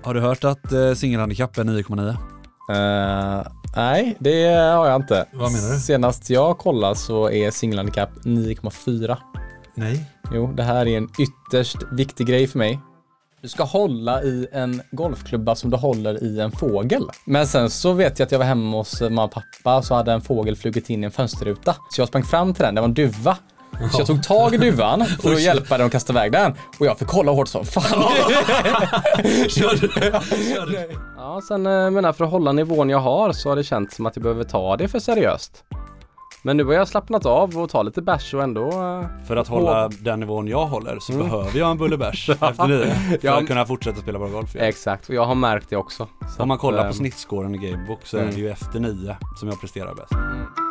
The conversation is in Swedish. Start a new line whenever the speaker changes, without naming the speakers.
Har du hört att singelhandikapp är 9,9?
Nej, det har jag inte.
Vad menar du?
Senast jag kollade så är singelhandikapp 9,4.
Nej.
Jo, det här är en ytterst viktig grej för mig. Du ska hålla i en golfklubba som du håller i en fågel. Men sen så vet jag att jag var hemma hos mamma och pappa, så hade en fågel flugit in i en fönsterruta. Så jag sprang fram till den, det var en duva. Så jag tog tag i duvan för att hjälpa den att kasta iväg den. Och jag fick kolla hårt som fan.
Kör du?
Ja, sen för att hålla nivån jag har så har det känts som att jag behöver ta det för seriöst. Men nu har jag slappnat av och ta lite bärs och ändå...
För att hålla den nivån jag håller så behöver jag en bulle bärs efter 9 för att kunna fortsätta spela bra golf.
Exakt, och jag har märkt det också.
Om man kollar på snittskåren i Gamebook så är det ju efter 9 som jag presterar bäst.